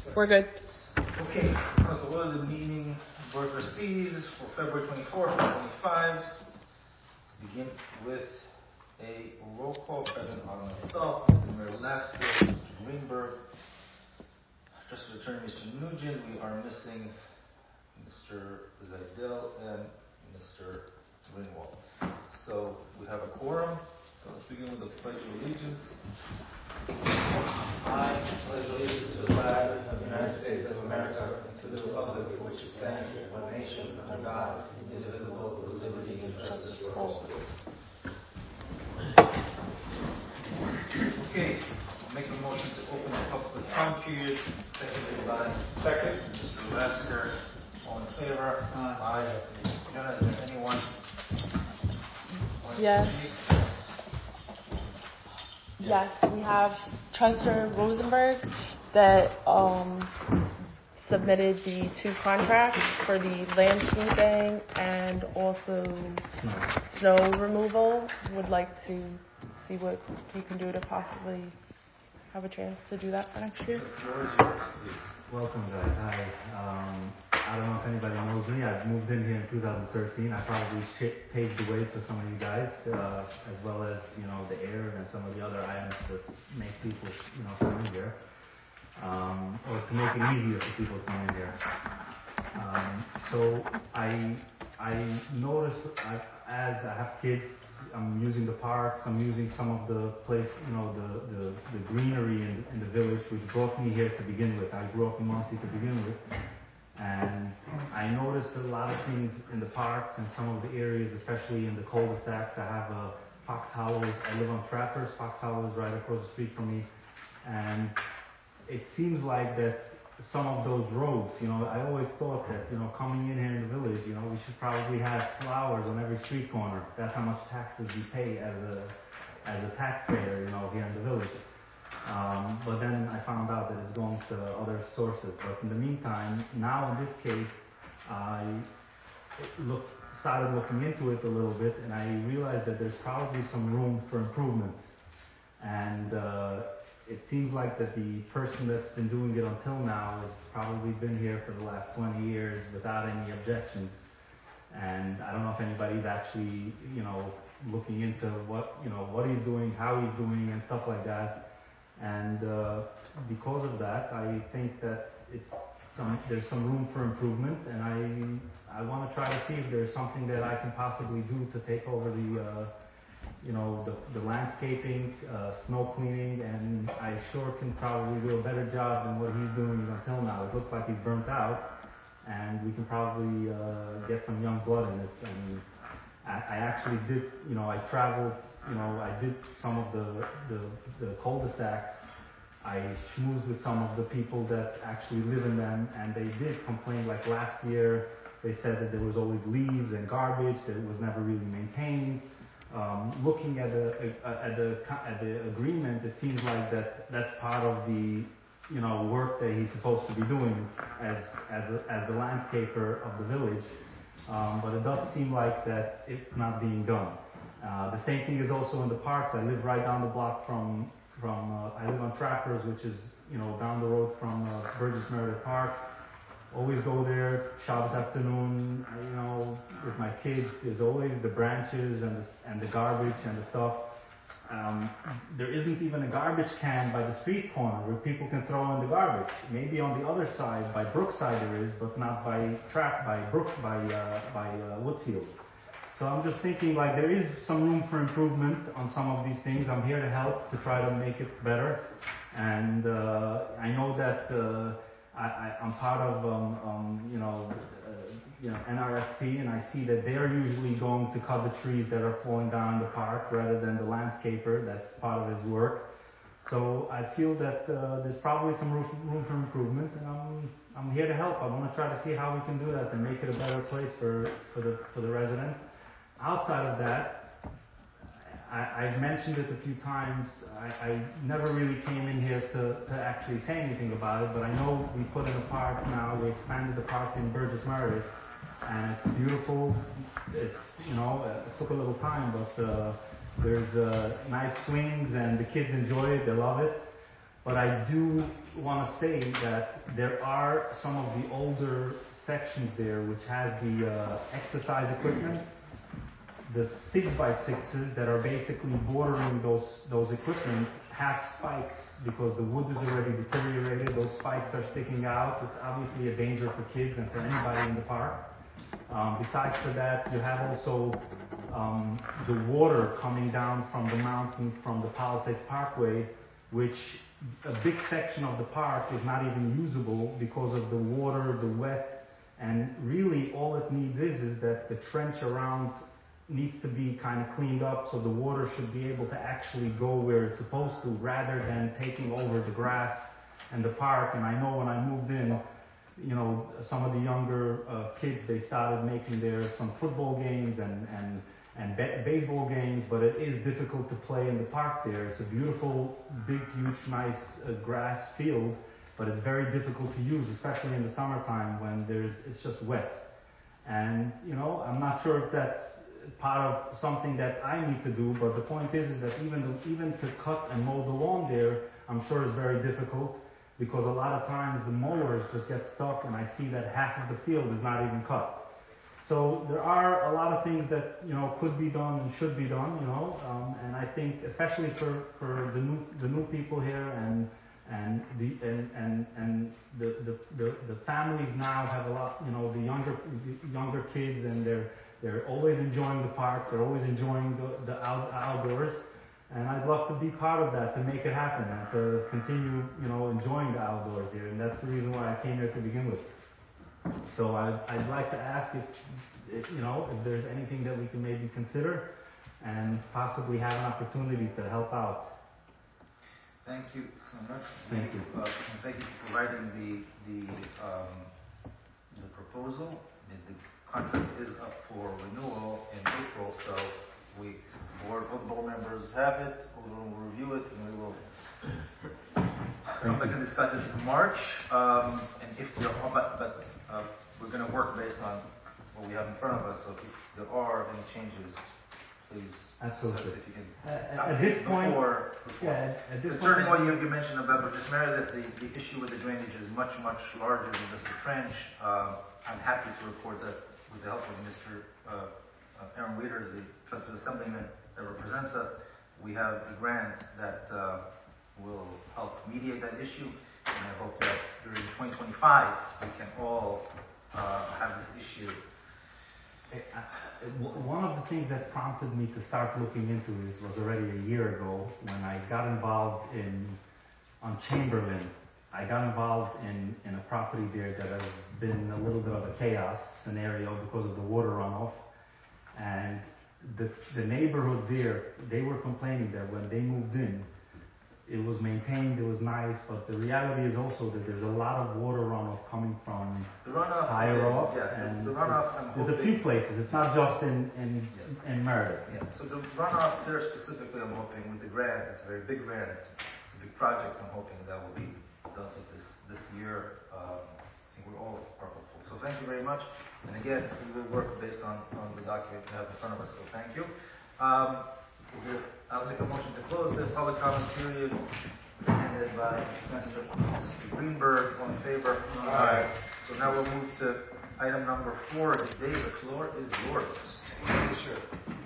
We're good. Okay, so what are the meeting board trustees for February 24th, 2025? Let's begin with a roll call. President Otto myself, Mr. Mayor Lasker, Mr. Greenberg, Justice Attorney Mr. Nugent. We are missing Mr. Zaidel and Mr. Ringwald. So we have a quorum. So let's begin with the Pledge of Allegiance. I pledge allegiance to the flag of the United States of America and to the republic for which it stands, one nation, under God, indivisible, with liberty and justice for all. Okay, I'll make a motion to open the public comment period. Seconded by Mr. Lasker. All in favor? Aye. Jenna, is there anyone? Yes. Yes, we have Trester Rosenberg that submitted the 2 contracts for the landscaping and also snow removal. Would like to see what he can do to possibly have a chance to do that for next year. Welcome, guys. Hi. I don't know if anybody knows me. I've moved in here in 2013. I probably paved the way for some of you guys, as well as, the air and some of the other items that make people, come in here, or to make it easier for people to come in here. So I noticed as I have kids, I'm using the parks, I'm using some of the place, the greenery in the village, which brought me here to begin with. I grew up in Muncie to begin with. And I noticed a lot of things in the parks and some of the areas, especially in the cul-de-sacs. I have Fox Hollow. I live on Trappers. Fox Hollow is right across the street from me. And it seems like that some of those roads, I always thought that, coming in here in the village, we should probably have flowers on every street corner. That's how much taxes we pay as a taxpayer, here in the village. But then I found out that it's going to other sources. But in the meantime, now in this case, I started looking into it a little bit, and I realized that there's probably some room for improvements. And it seems like that the person that's been doing it until now has probably been here for the last 20 years without any objections. And I don't know if anybody's actually, looking into what he's doing, how he's doing, and stuff like that. And because of that, I think that there's some room for improvement, and I want to try to see if there's something that I can possibly do to take over the landscaping, snow cleaning, and I sure can probably do a better job than what he's doing until now. It looks like he's burnt out, and we can probably get some young blood in it. And I actually did, I traveled. I did some of the cul-de-sacs. I schmoozed with some of the people that actually live in them, and they did complain. Like last year, they said that there was always leaves and garbage, that it was never really maintained. Looking at the agreement, it seems like that's part of the work that he's supposed to be doing as the landscaper of the village. But it does seem like that it's not being done. The same thing is also in the parks. I live right down the block from I live on Trappers, which is, down the road from Burgess Meredith Park. Always go there, Shabbos afternoon, with my kids. There's always the branches and the garbage and the stuff. There isn't even a garbage can by the street corner where people can throw in the garbage. Maybe on the other side, by Brookside there is, but not by Woodfield. So I'm just thinking like there is some room for improvement on some of these things. I'm here to help to try to make it better. And I know that I'm part of NRSP, and I see that they're usually going to cut the trees that are falling down in the park rather than the landscaper. That's part of his work. So I feel that there's probably some room for improvement, and I'm here to help. I want to try to see how we can do that and make it a better place for the residents. Outside of that, I've mentioned it a few times. I never really came in here to actually say anything about it, but I know we put in a park now. We expanded the park in Burgess Meredith, and it's beautiful. It's, it took a little time, but there's nice swings, and the kids enjoy it. They love it. But I do want to say that there are some of the older sections there which has the exercise equipment, the 6x6s that are basically bordering those equipment have spikes because the wood is already deteriorated. Those spikes are sticking out. It's obviously a danger for kids and for anybody in the park. Besides for that, you have also the water coming down from the mountain from the Palisades Parkway, which a big section of the park is not even usable because of the water, the wet, and really all it needs is that the trench around needs to be kind of cleaned up so the water should be able to actually go where it's supposed to rather than taking over the grass and the park. And I know when I moved in, you know, some of the younger kids, they started making some football games and baseball games, but it is difficult to play in the park there. It's a beautiful, big, huge, nice grass field, but it's very difficult to use, especially in the summertime when it's just wet. And, you know, I'm not sure if that's part of something that I need to do, but the point is that even to cut and mow the lawn there, I'm sure is very difficult because a lot of times the mowers just get stuck and I see that half of the field is not even cut. So there are a lot of things that, you know, could be done and should be done, you know, and I think especially for the new people here and the families now have a lot, you know, the younger kids, and they're always enjoying the park, they're always enjoying the outdoors, and I'd love to be part of that, to make it happen and to continue, you know, enjoying the outdoors here, and that's the reason why I came here to begin with. So I'd like to ask if you know, if there's anything that we can maybe consider and possibly have an opportunity to help out. Thank you so much. Thank you. And thank you for providing the proposal. The contract is up for renewal in April, so all the board members have it. We will review it, and we will come back and discuss it in March. And if there are, but we're going to work based on what we have in front of us. So if there are any changes, please. Absolutely. If you can At this point, concerning what you mentioned about Burgess Mary, that the issue with the drainage is much, much larger than just the trench. I'm happy to report that with the help of Mr. Aaron Weeder, the trusted assemblyman that represents us, we have a grant that will help mediate that issue. And I hope that during 2025 we can all have this issue. One of the things that prompted me to start looking into this was already a year ago when I got involved on Chamberlain. I got involved in a property there that has been a little bit of a chaos scenario because of the water runoff. And the neighborhood there, they were complaining that when they moved in, it was maintained, it was nice, but the reality is also that there's a lot of water runoff coming from higher up. Yeah, and the runoff. There's a few places. It's not just in Meredith. Yeah. So the runoff there specifically, I'm hoping with the grant, it's a very big grant. It's a big project. I'm hoping that will be done this year. I think we all are hopeful. So thank you very much. And again, we will work based on the document we have in front of us. So thank you. I'll take a motion to close the public comment period, ended by Mr. Greenberg. All in favor? Aye. So now we'll move to item number 4. Dave, the floor is yours. Sure.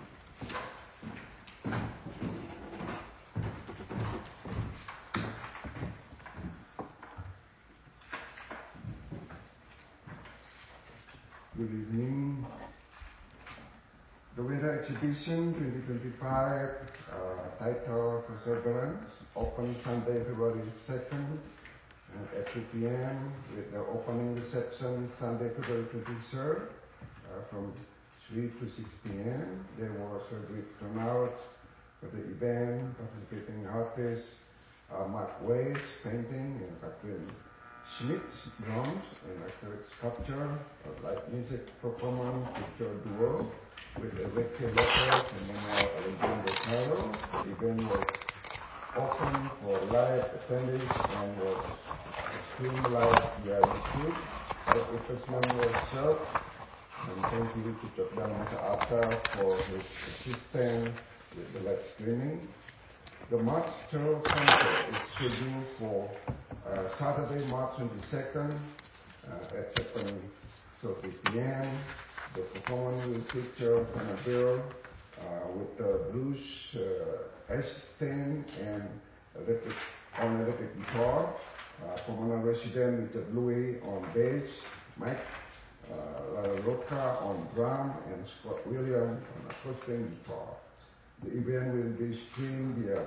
Good evening. The Winter Exhibition 2025, title Perseverance, open Sunday, February 2nd at 2 p.m. with the opening reception Sunday, February 23rd from 3 to 6 p.m. There was a great turnout for the event. Participating artists Mark Weiss, painting, and Catherine Schmidt, drums, and acrylic sculpture, live music performance, picture duo, with Alexia Lopez and Manuel Alejandro Caro. The event was open for live attendees and was streamed live via YouTube. The refreshment was served, and thank you to Chokdan Masa Ata for his assistance with the live streaming. The March Trail Concert is scheduled for Saturday, March 22nd at 7:30 p.m. The performance will feature Annabelle with the blues assistant and electric guitar, permanent resident with the Louis on bass, Mike LaRocca on drum, and Scott Williams on acoustic guitar. The event will be streamed via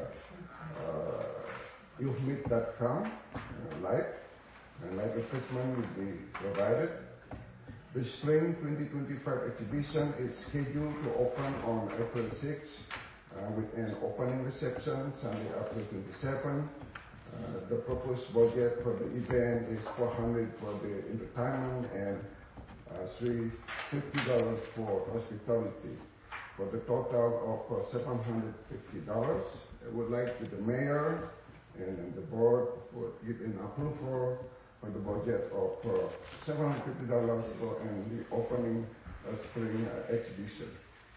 youthmeet.com live, and live equipment will be provided. The Spring 2025 exhibition is scheduled to open on April 6 with an opening reception Sunday, April 27. The proposed budget for the event is $400 for the entertainment and $350 for hospitality, for the total of $750. I would like the mayor and the board for giving approval for the budget of $750 for the opening spring exhibition.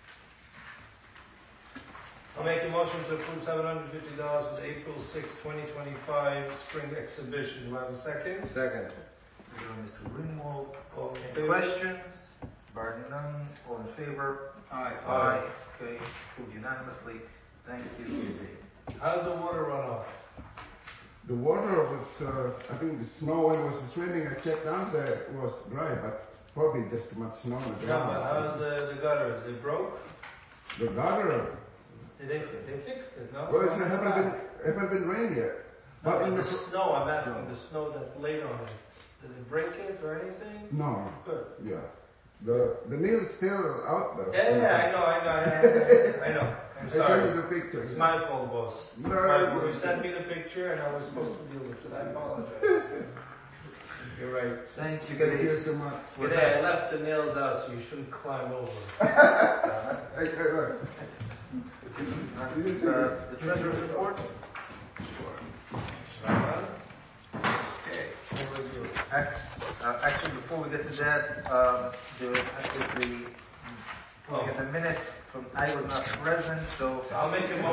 I'll make a motion to approve $750 for the April 6, 2025 spring exhibition. Do I have a second? Second. Mr. Greenwald. All in Any favor? questions? Barring none, all in favor? Aye. Aye. Okay, approved unanimously. Thank you. How's the water runoff? The water was, I think the snow, when it was raining, I checked down there, it was dry, but probably just too much snow on the Yeah, ground. but how's the gutters? They broke? The gutter, They fixed it, no? well, it haven't been rain yet. No, But in the the snow, I'm asking the snow that laid on it. Did it break it or anything? No, Good. yeah. The nail's still out there. Yeah, I know. I'm I sorry. sent you the picture. It's my fault, boss. No, It's my fault. it's- You sent me the picture and I was supposed to deal with it. I apologize. You're right. Thank you, Thank you guys. so much. Today I left the nails out so you shouldn't climb over. Right. The treasurer's report? Okay. Actually, before we get to that, we get the minutes from, I was not present, so. I'll make a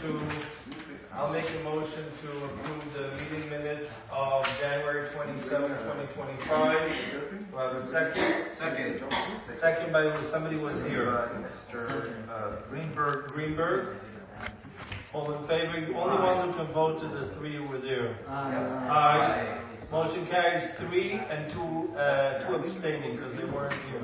motion to approve the meeting minutes of January 27, 2025. Do I have a second? Second. Second by somebody was here. Mr. Greenberg. Greenberg. All in favor? The only one who can vote are the three who were there. Aye. Motion carries 3 and 2 abstaining because they weren't here.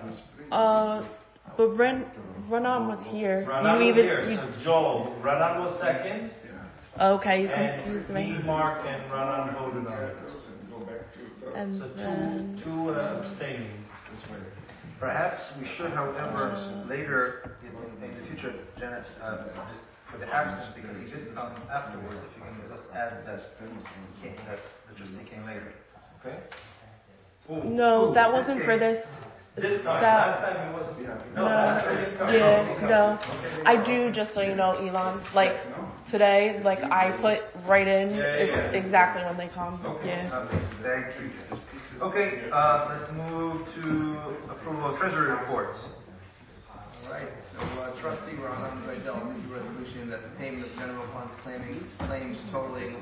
But Renan was here. Ranan was here, so Joel. Ranan was second. Okay, you And confused me, me. Mark, and Ranan voted on it. And So then, two abstaining. Perhaps we should, however, later in the future, Janet, just for the absence, because he did come afterwards, if you can just add that the trustee came later. Okay? no, that wasn't for this. This time. That- Last time he wasn't. No, last time he didn't come. yeah, no. I do, just so you know, Elon, like today, like I put right in Yeah. exactly when they come. Okay. Yeah. Thank you. Okay, let's move to approval of treasury reports. All right, so trustee Ron Zaidel moves the resolution that the payment of general funds claims totaling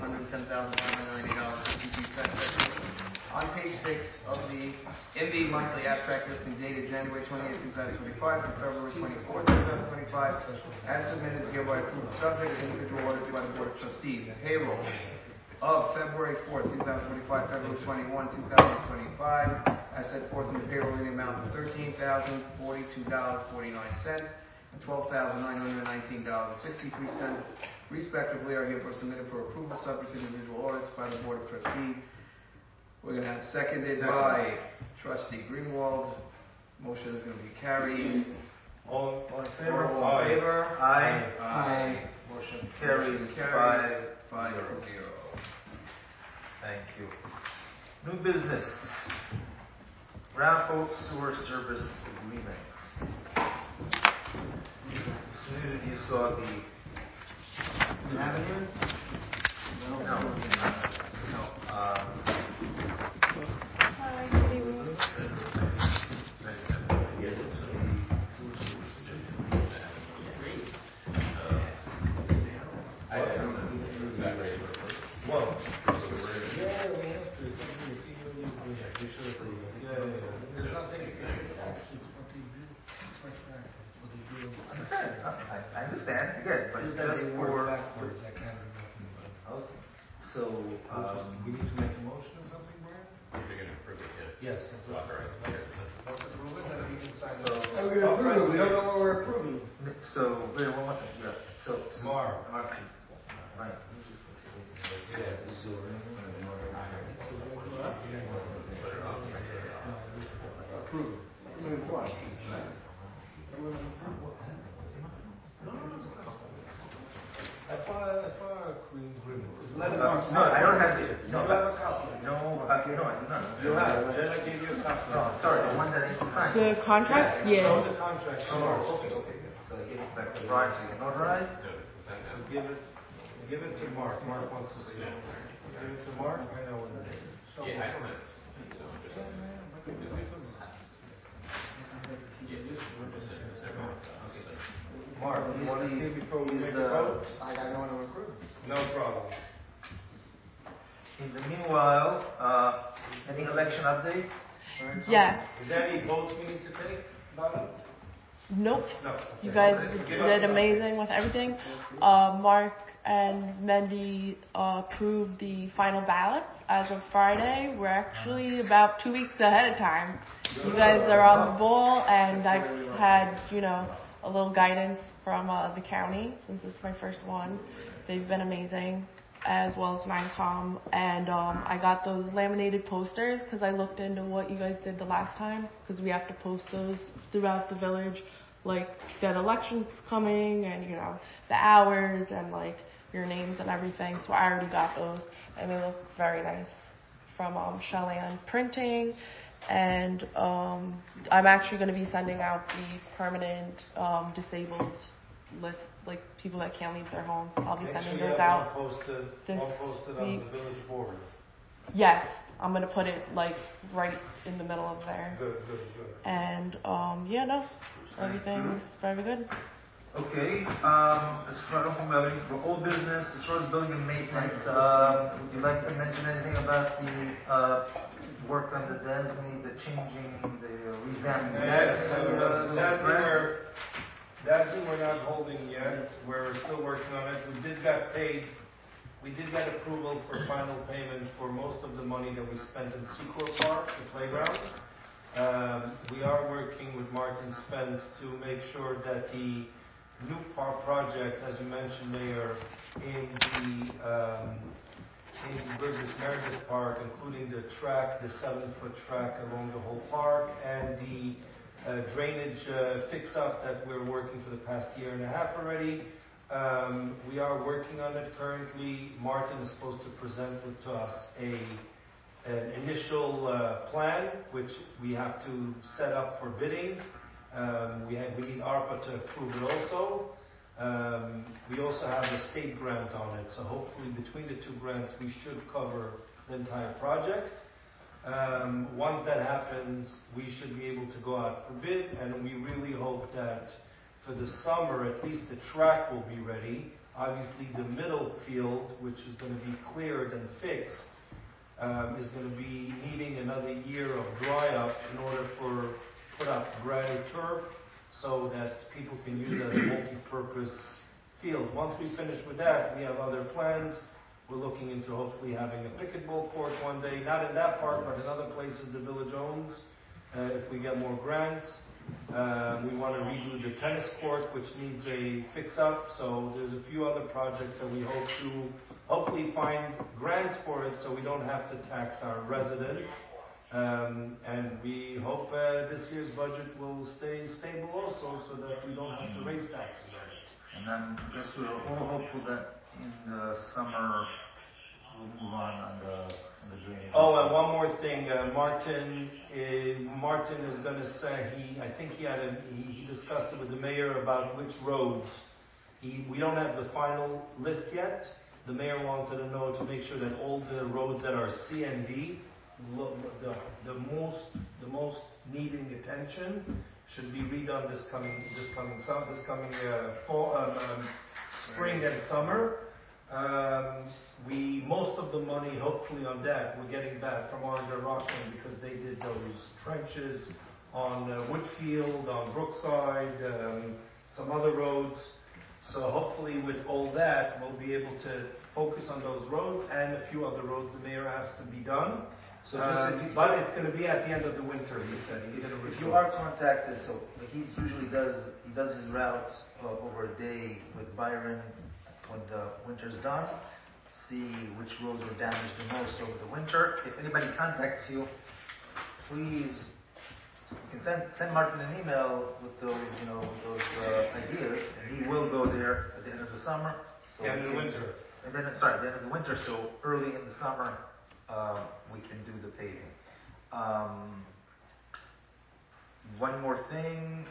$110,990.52 on page 6 of in the monthly abstract listing dated January 28, 2025 to February 24, 2025, as submitted is hereby approved subject to individual audits by the Board of Trustees. Payroll of February 4, 2025, February 21, 2025, as set forth in the payroll in the amount of $13,042.49 and $12,919.63, respectively, are hereby submitted for approval subject to individual audits by the Board of Trustees. We're going to have seconded by Trustee Greenwald. Motion is going to be carried. All in favor? All in favor? Aye. Aye. Motion carries 5-0. Thank you. New business. Raffle sewer service agreements. Mr. Nugent, you saw the... You have it here? No. Hi, good evening. I Yes. Let's approve it, then we can sign it. And we're gonna approve it, we don't know what we're approving. So, wait, one more thing, yeah. So, Mark. Right. Approve it. I mean, what? I thought Queen Grim. No, I don't have it. You have a copy? No, I do not. You have, Jenna gave you a copy. No, sorry, the one that I signed. The contracts? Show Yeah. the contract. Oh, okay, good. So I give it back to Brian so you can notarize. So give it to Mark. Mark wants to see it. Give it to Mark. I know what it is. Yeah, I don't know. Mark, you want to see it before we make a vote? I don't want to approve. No problem. In the meanwhile, any election updates? Yes. Is there any votes we need to take about it? Nope. No. You guys did amazing with everything. Mark and Mendy approved the final ballots as of Friday. We're actually about 2 weeks ahead of time. You guys are on the ball, and I've had, a little guidance from the county since it's my first one. They've been amazing, as well as NINECOM. And I got those laminated posters because I looked into what you guys did the last time, because we have to post those throughout the village, like that election's coming and, the hours and like your names and everything. So I already got those, and they look very nice from Chelan Printing. And I'm actually going to be sending out the permanent disabled list, like people that can't leave their homes. I'll be sending those out this posted on week. the village board. Yes, I'm going to put it like right in the middle of there. Good. And everything's very good. Okay, as far I don't think we have any for old business, as far as building and maintenance, would you like to mention anything about the work on the DASNY, the changing, the revamping? DASNY we're not holding yet. We're still working on it. We did get approval for final payment for most of the money that we spent in Secor Park, the playground. We are working with Martin Spence to make sure that the new park project, as you mentioned, Mayor, in Burgess Meredith Park, including the track, the 7-foot track along the whole park, and the drainage fix-up that we're working for the past year and a half already. We are working on it currently. Martin is supposed to present to us an initial plan, which we have to set up for bidding. We need ARPA to approve it also. We also have a state grant on it, so hopefully between the two grants we should cover the entire project. Once that happens, we should be able to go out for bid, and we really hope that for the summer at least the track will be ready. Obviously the middle field, which is going to be cleared and fixed, is going to be needing another year of dry up in order for put up granite turf so that people can use it as a multi-purpose field. Once we finish with that, we have other plans. We're looking into hopefully having a pickleball court one day, not in that park, but in other places the village owns, if we get more grants. We want to redo the tennis court, which needs a fix-up. So there's a few other projects that we hope to hopefully find grants for it so we don't have to tax our residents. And we hope this year's budget will stay stable also so that we don't have to raise taxes on it. And then I guess we're all hopeful that in the summer we'll move on the drainage. Oh, and one more thing, Martin is going to say I think he discussed it with the mayor about which roads. We don't have the final list yet. The mayor wanted to know to make sure that all the roads that are C and D, the most needing attention, should be redone this coming fall, spring and summer. Most of the money, hopefully, on that we're getting back from Orange and Rockland because they did those trenches on Woodfield, on Brookside, some other roads. So hopefully, with all that, we'll be able to focus on those roads and a few other roads the mayor asked to be done. So just if you, But it's going to be at the end of the winter, he said. He's going to if you are contacted, so he usually does his route over a day with Byron when the winter's done. See which roads were damaged the most over the winter. If anybody contacts you, please, you can send Martin an email with those ideas, and he will go there at the end of the summer. So the end of the winter. And then, sorry, the end of the winter. So early in the summer, we can do the paving. One more thing.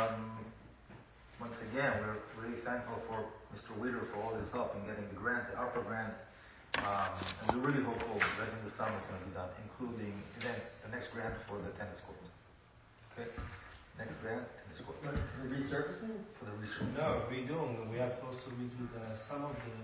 Once again, we're really thankful for Mr. Weeder for all his help in getting the grant, the ARPA grant. And we're really hopeful that in the summer it's going to be done, including then the next grant for the tennis court. Okay? Next grant, tennis court. For the resurfacing? For the resurfacing. No, redoing. We have to also redo some of the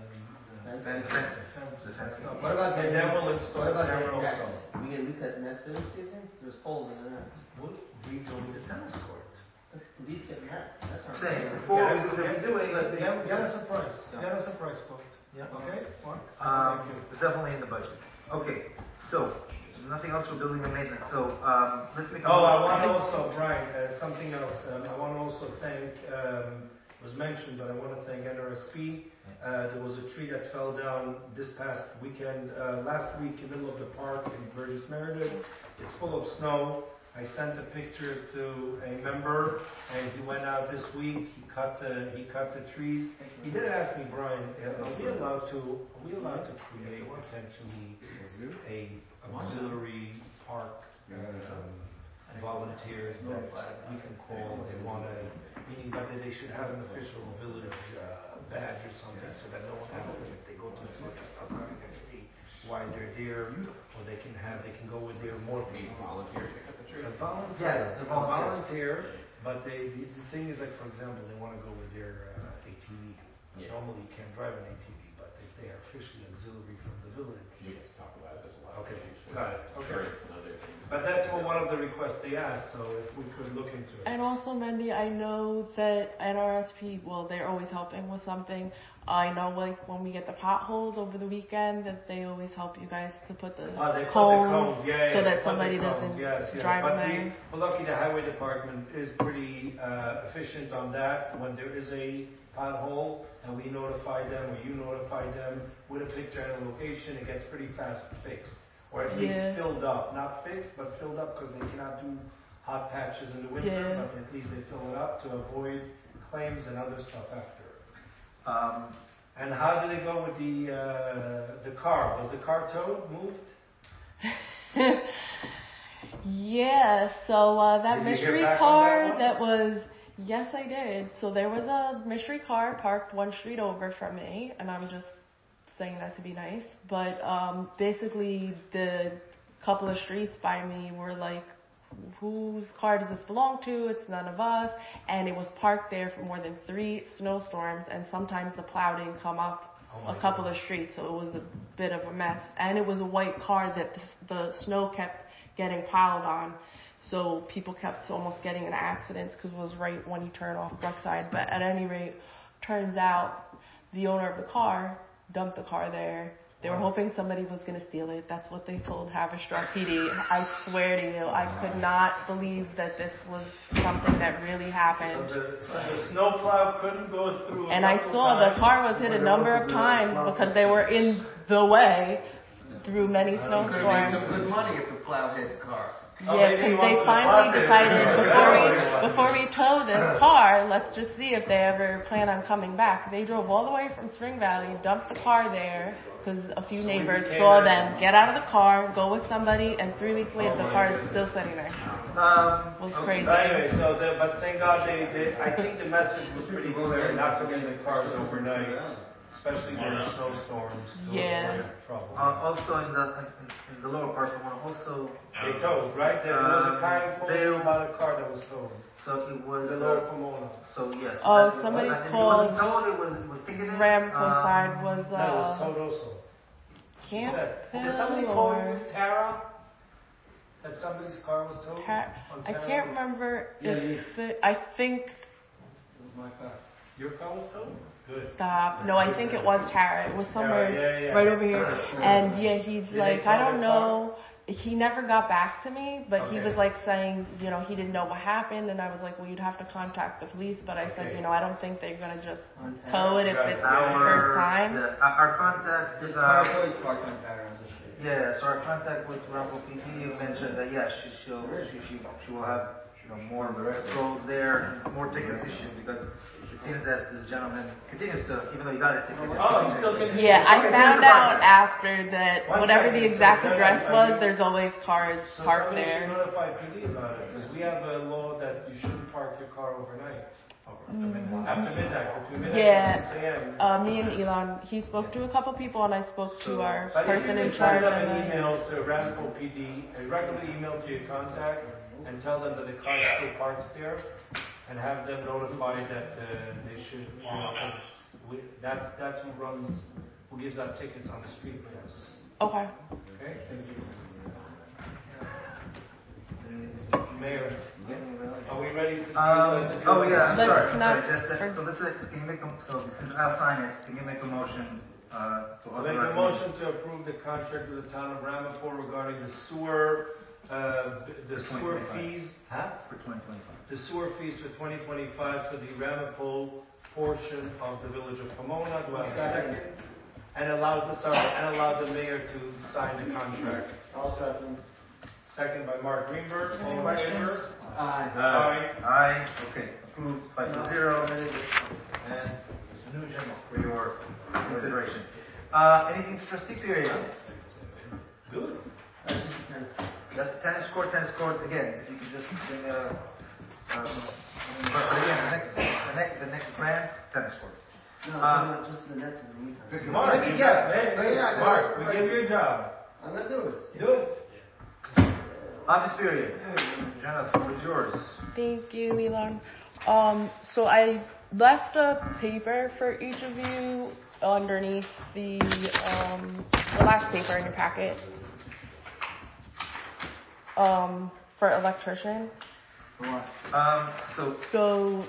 fencing. What about and then we'll install what about camera the nets? also. We can leak that nets for this season? There's holes in the nets. We'll redo the tennis court. At least get nets. That's what I'm Saying, saying. before we do it, Get us a price. Yeah. Get us a price quote. Yeah. Okay? Mark? It's definitely in the budget. Okay, so nothing else for building and maintenance. So let's make a I want to also, Brian, something else. I want to also thank, was mentioned, but I want to thank NRSP. There was a tree that fell down this past weekend, last week in the middle of the park in Burgess Meredith. It's full of snow. I sent the pictures to a member, and he went out this week. He cut the trees. He did ask me, Brian, are we allowed to create potentially a auxiliary park volunteers that we can call? They want to, meaning that they should have an official village badge or something, so that no one has to, if they go to the village, start cutting and see why they're there, or they can go with their more people. Volunteers pick up the tree. Yes, the volunteer. But the thing is, like, for example, they want to go with their ATV. Yeah. Normally you can't drive an ATV, but if they are officially auxiliary from the village. We can talk about it as well. Okay, got it. Okay. Insurance and other things. But that's one of the requests they asked, so if we could look into it. And also, Mandy, I know that NRSP, well, they're always helping with something. I know, like, when we get the potholes over the weekend, that they always help you guys to put the cones, so that somebody doesn't drive but them. Well, lucky the highway department is pretty efficient on that. When there is a pothole, and we notify them, or you notify them with a picture and a location, it gets pretty fast fixed. Or at least filled up. Not fixed, but filled up, because they cannot do hot patches in the winter, but at least they fill it up to avoid claims and other stuff after. And how did it go with the car? Was the car towed, moved? Yeah, so that Did you mystery hear back car on that was, yes I did. So there was a mystery car parked one street over from me, and I'm just saying that to be nice. But basically the couple of streets by me were like, whose car does this belong to? It's none of us. And it was parked there for more than 3 snowstorms, and sometimes the plow didn't come up a couple of streets, so it was a bit of a mess. And it was a white car that the snow kept getting piled on, so people kept almost getting in accidents because it was right when you turn off Brookside. But at any rate, turns out the owner of the car dumped the car there. They were hoping somebody was going to steal it. That's what they told Haverstraw PD. I swear to you, I could not believe that this was something that really happened. So the snowplow couldn't go through. And I saw the car was hit a number of times because they were in the way through many snowstorms. They made some good money if the plow hit the car. Yeah, because they finally decided before we tow this car, let's just see if they ever plan on coming back. They drove all the way from Spring Valley, dumped the car there, because a few neighbors saw them get out of the car, go with somebody, and 3 weeks later the car is still sitting there. It was crazy. So anyway, but thank God I think the message was pretty clear not to leave the cars overnight, especially during snowstorms, to avoid trouble. Also in the lower part, I want to also. They towed, right? There was a time called about a car that was towed. So it was. The lower Pomona. So yes. Oh, somebody called. It wasn't towed. It was ticketed. Ramco side was. No, it was towed also. Camp Did somebody call you Tara? That somebody's car was towed? I can't remember if I think. It was my car. Your car was towed? Good. Stop. No, I think it was Tara. It was somewhere right over here. And yeah, he's like, I don't know. He never got back to me, but he Okay. was like saying, you know, he didn't know what happened, and I was like, well, you'd have to contact the police, but I said, Okay. you know, I don't think they're gonna just tow it if Right. it's the first time. Our contact is, Cars always parked on Pattern on the street. yeah, so our contact with Rockwell PD mentioned that, yeah, she will have, you know, more patrols there, more tickets issued, because it seems that this gentleman continues to, even though he got a ticket. Oh, he's still continuing. Yeah, I Okay, found here's the out part. after that One whatever the second, so exact then address are was, you- there's always cars So parked somebody should there. notify PD about it, because we have a law that you shouldn't park your car overnight. After midnight, between midnight Yeah. and 6 a.m. Me and Elon, he spoke to a couple people, and I spoke to our But if person you in can charge. send them And an then, email to Ramapo PD, a regular email to your contact, and tell them that the car still parks there, and have them notified that they should, you know, 'cause that's who gives out tickets on the street for us. okay. Okay? Mayor, are we ready to? Oh yeah, I'm Let's sorry. not Just that, forget- so let's can you make a, so since I'll sign it, can you make a motion to I'll make authorize? a motion to approve the contract with the town of Ramapo regarding the sewer fees. For 2025. The sewer fees for 2025 for the Ramapo portion of the village of Pomona. Do I have a second? And allow the mayor to sign the contract. I'll second. Second by Mark Greenberg. All in Questions? favor? Aye. Aye. Okay. Approved 5-0. And new general for your consideration. Anything for trustee period? Good. That's the tennis court. Again, if you could just bring but again, the next grant, tennis court. No, just the nets in the meantime. Mark, Yeah, Mark, we give you a job. I'm gonna do it. Do it. Office period. Jenna, the floor is yours. Thank you, Elon. So I left a paper for each of you underneath the last paper in your packet. For electrician. So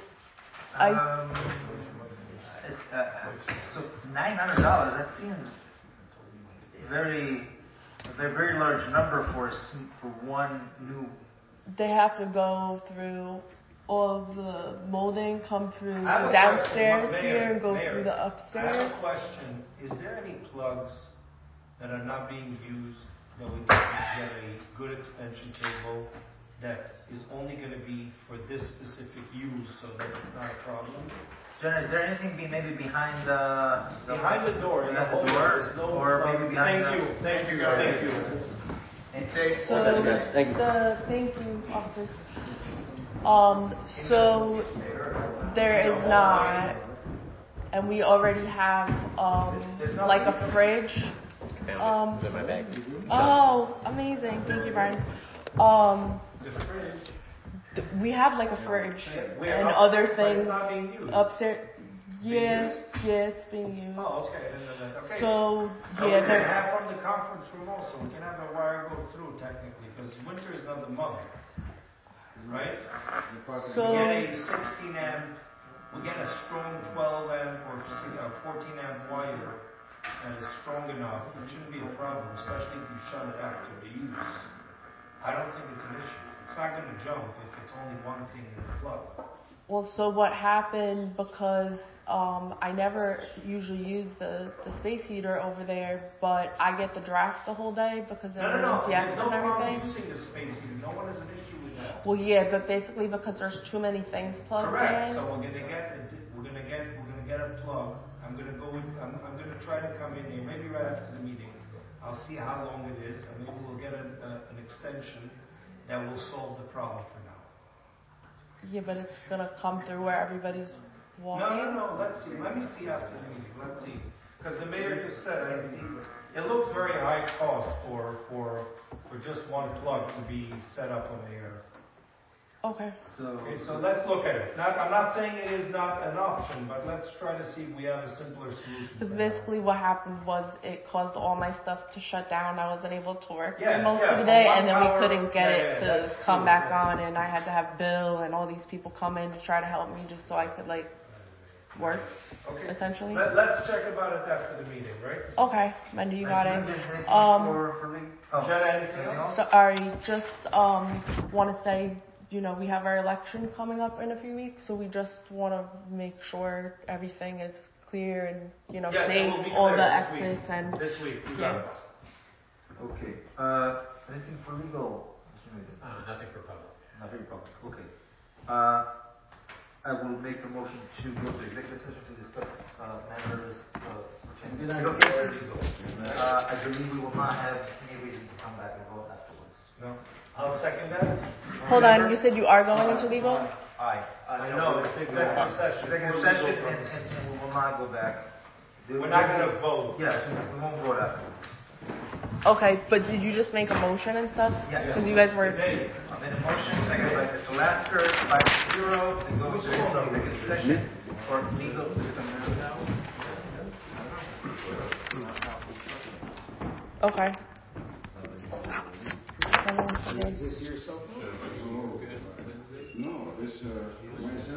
It's so $900. That seems a very large number for one new. they have to go through all of the molding, come through I have a downstairs question. here and go Mayor, through the I upstairs. have a question. Is there any plugs that are not being used that we can get a good extension cable that is only going to be for this specific use so that it's not a problem? Jenna, is there anything maybe behind the Behind the door, in the behind the hallway, door, there's no or plugs. maybe behind Thank you. And say, So thank you, officers. So there is not, and we already have like a fridge. Found it in my bag. Oh, amazing! Thank you, Brian. The fridge. We have like a fridge Where and up- other but things it's not being used. upstairs. Yeah, it's being used. Oh, okay. Then, okay. So So we yeah, can there. have from the conference room also. We can have a wire go through technically because winter is another month, right? So We get a 16 amp. We get a strong 12 amp or 14 amp wire that is strong enough. It shouldn't be a problem, especially if you shut it after the use. I don't think it's an issue. It's not going to jump if it's only one thing in the plug. well, so what happened because I never usually use the space heater over there, but I get the draft the whole day because of emergency There's access no and problem everything. using the space heater. No one has an issue with that. Well, yeah, but basically because there's too many things plugged Correct. in. So we're gonna get a plug. I'm gonna try to come in here maybe right after the meeting. I'll see how long it is, and maybe we'll get an extension that will solve the problem for now. Yeah, but it's gonna come through where everybody's walking. No. Let's see. Let me see after the meeting. Let's see. Because the mayor just said it looks very high cost for just one plug to be set up on the air. Okay. Okay, so let's look at it. I'm not saying it is not an option, but let's try to see if we have a simpler solution. Because for basically what happened was it caused all my stuff to shut down. I wasn't able to work for Yeah, most yeah, of the for day, 1 and then we hour, couldn't get yeah, it yeah, to that's come true, back yeah. on, and I had to have Bill and all these people come in to try to help me just so I could like work, Okay. essentially. Let's check about it after the meeting, right? Okay, Mendy, you got it. Anything for me? Jenna, anything else? Sorry, just want to say, we have our election coming up in a few weeks, so we just want to make sure everything is clear and, Yes, it safe, will be all clear the this week. exits and, This week. yeah. Okay. Anything for legal? Mr. Maiden? Nothing for public. Nothing for public. Okay. I will make the motion to go to executive session to discuss matters pertaining to legal cases. I believe we will not have any reason to come back and vote afterwards. No. I'll second that. Hold on, you said you are going into legal? Aye. No, it's executive session. Executive session, and we will not go back. We're not going to vote. Yes, we won't vote afterwards. Okay, but did you just make a motion and stuff? Yes. Because you guys were... I made a motion, seconded by Mr. Lasker, 5-0, to go to executive session for legal discussion. Okay. Is this yourself? No, this, myself.